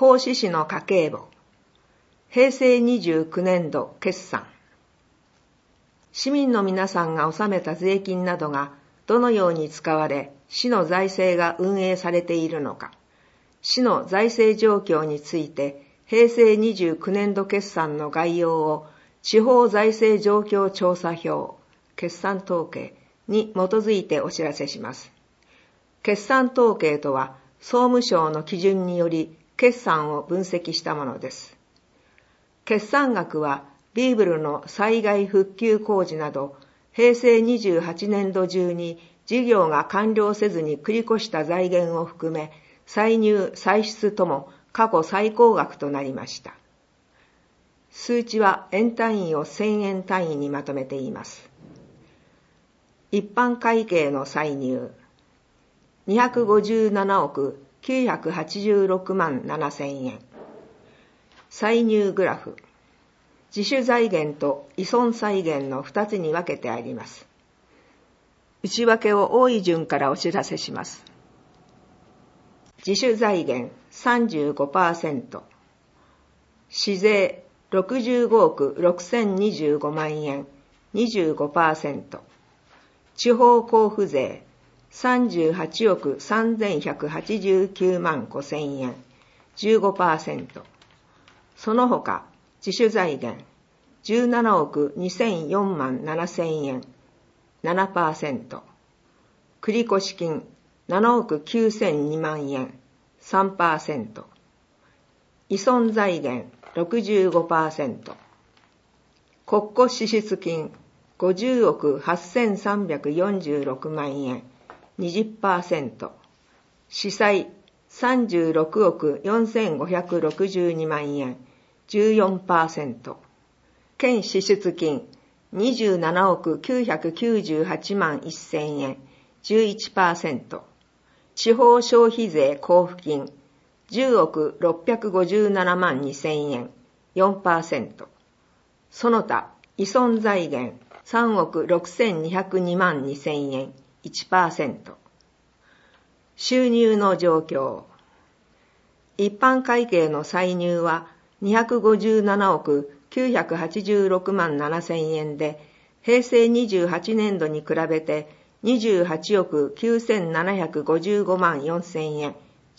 甲子市の家計簿、平成29年度決算。市民の皆さんが納めた税金などがどのように使われ、市の財政が運営されているのか、市の財政状況について、平成29年度決算の概要を地方財政状況調査表、決算統計に基づいてお知らせします。決算統計とは、総務省の基準により決算を分析したものです。決算額は、リーブルの災害復旧工事など、平成28年度中に事業が完了せずに繰り越した財源を含め、歳入・歳出とも過去最高額となりました。数値は円単位を1000円単位にまとめています。一般会計の歳入、257億986万7000円。歳入グラフ、自主財源と依存財源の2つに分けてあります。内訳を多い順からお知らせします。自主財源 35%、市税65億6025万円 25%、地方交付税38億3189万5000円 15%、その他自主財源17億2004万7000円 7%、繰越金7億9002万円 3%、依存財源 65%、国庫支出金50億8346万円 20%、司債36億4562万円 14%、県支出金27億998万1000円 11%、地方消費税交付金10億657万2000円 4%、その他依存財源3億6202万2000円 1%。収入の状況。一般会計の歳入は257億986万7000円で、平成28年度に比べて28億9755万4000円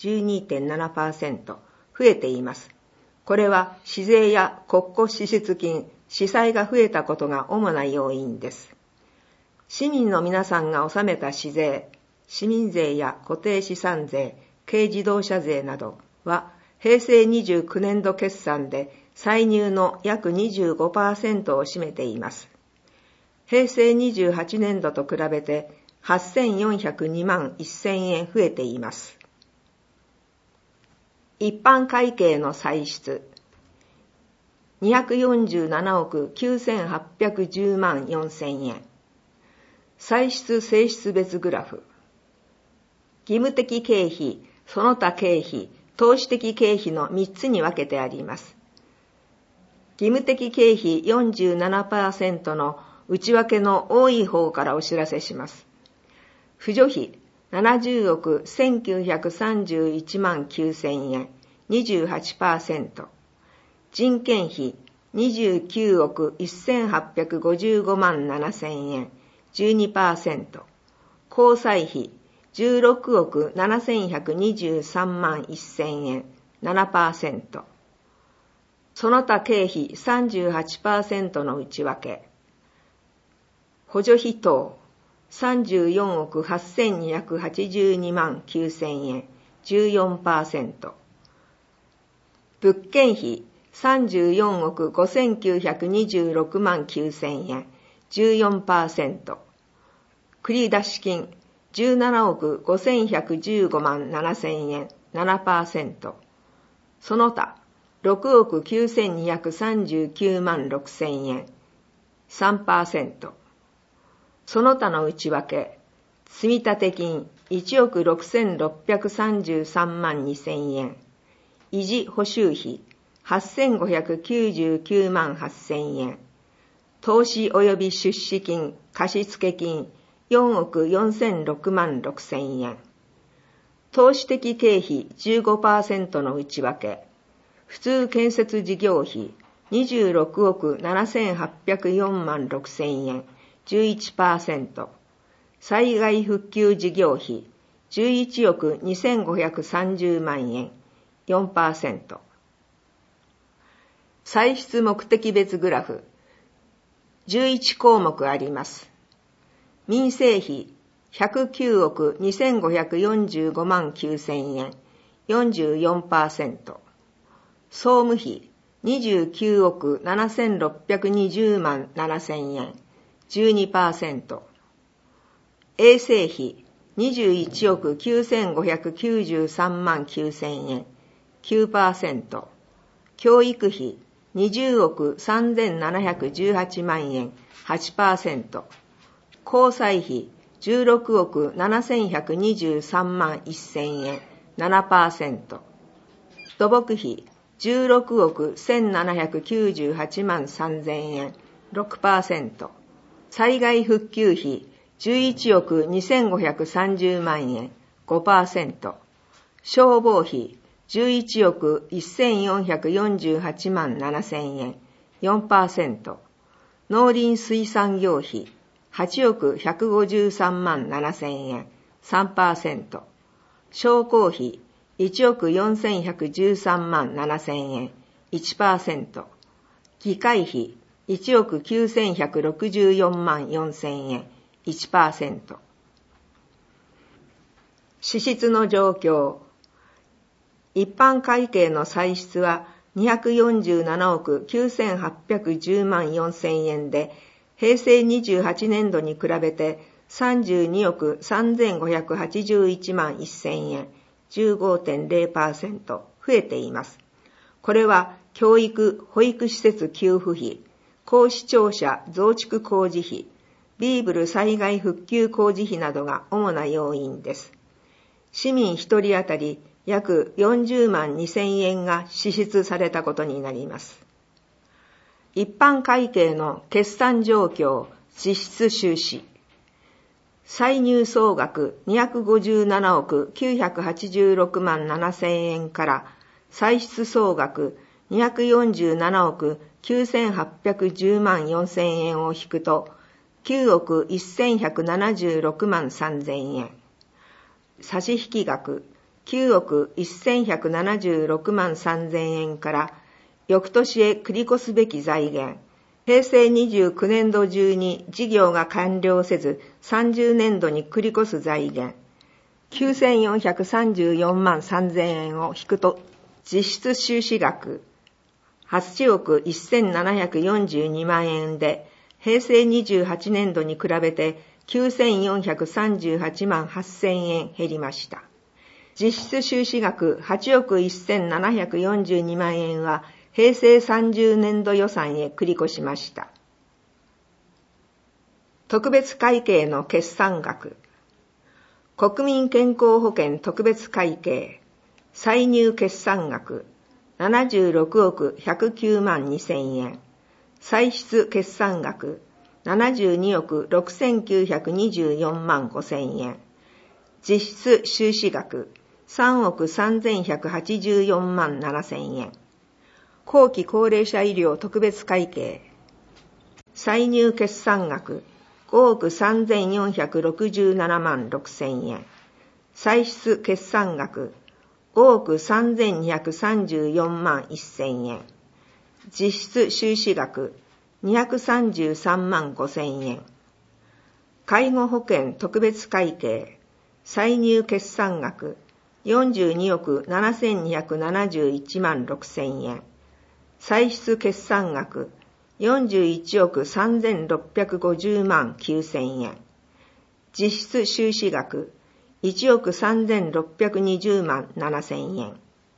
12.7% 増えています。これは市税や国庫支出金、市債が増えたことが主な要因です。市民の皆さんが納めた市税、市民税や固定資産税、軽自動車税などは平成29年度決算で歳入の約 25% を占めています。平成28年度と比べて8402万1000円増えています。一般会計の歳出、247億9810万4000円。歳出性質別グラフ。義務的経費、その他経費、投資的経費の3つに分けてあります。義務的経費 47% の内訳の多い方からお知らせします。扶助費70億1931万9000円 28%、人件費29億1855万7000円 12%、交際費16億7123万1000円 7%、その他経費 38% の内訳。補助費等34億8282万9000円 14%、物件費34億5926万9000円 14%、繰出金17億5115万7000円 7%、その他6億9239万6000円 3%、その他の内訳、積立金1億6633万2000円、維持補修費8599万8000円、投資及び出資金、貸付金4億4006万6000円、投資的経費 15% の内訳、 普通建設事業費26億7804万6千円 11%、災害復旧事業費11億2530万円 4%。歳出目的別グラフ11項目あります。民生費109億2545万9千円 44%、総務費29億7620万7千円 12%、衛生費21億9593万9千円 9%、教育費20億3718万円 8%、交際費16億7123万1000円 7%、土木費16億1798万3000円 6%、災害復旧費11億2530万円 5%、消防費11億1448万7000円 4%、農林水産業費8億153万7000円 3%、商工費1億4113万7000円 1%、機械費1億9164万4000円 1%。支出の状況。一般会計の歳出は247億9810万4000円で、平成28年度に比べて32億3581万1000円、15.0% 増えています。これは教育・保育施設給付費、高視聴者増築工事費、ビーブル災害復旧工事費などが主な要因です。市民一人当たり約40万2000円が支出されたことになります。一般会計の決算状況、支出収支。歳入総額257億986万7000円から歳出総額247億9810万4000円を引くと9億1176万3000円。差引額9億1176万3000円から翌年へ繰り越すべき財源、平成29年度中に事業が完了せず30年度に繰り越す財源、9434万3000円を引くと実質収支額、8億1742万円で、平成28年度に比べて9438万8000円減りました。実質収支額8億1742万円は平成30年度予算へ繰り越しました。特別会計の決算額。国民健康保険特別会計歳入決算額76億109万2000円。歳出決算額72億6924万5000円。実質収支額3億3184万7000円。後期高齢者医療特別会計歳入決算額5億3467万6000円。歳出決算額5億3234万1000円。実質収支額233万5000円。介護保険特別会計歳入決算額42億7271万6000円。歳出決算額41億3650万9000円。実質収支額1億3620万7000円。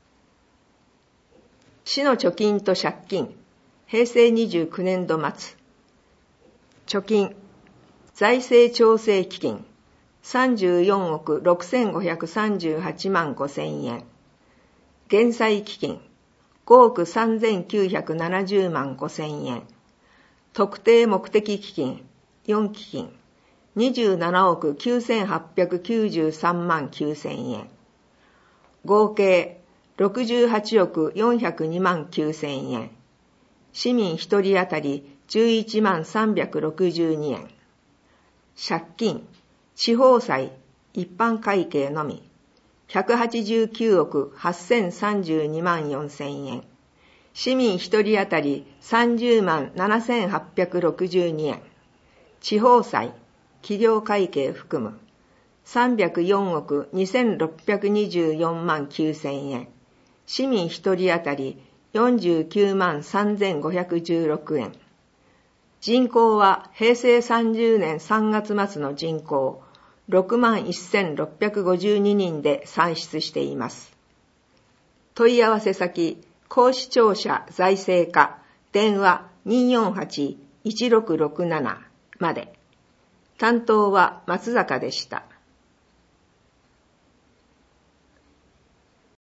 市の貯金と借金、平成29年度末。貯金、財政調整基金、34億6538万5000円。減債基金、5億3970万5000円。特定目的基金、4基金、27億9893万9000円。合計 68億402万9000円。市民1人当たり11万362円。借金、地方債、一般会計のみ、189億8032万4000円。市民1人当たり30万7862円。地方債、企業会計含む、304億2624万9000円。市民1人当たり49万3516円。人口は平成30年3月末の人口6万1652人で算出しています。問い合わせ先、高視聴者財政課、電話 248-1667 まで。担当は松坂でした。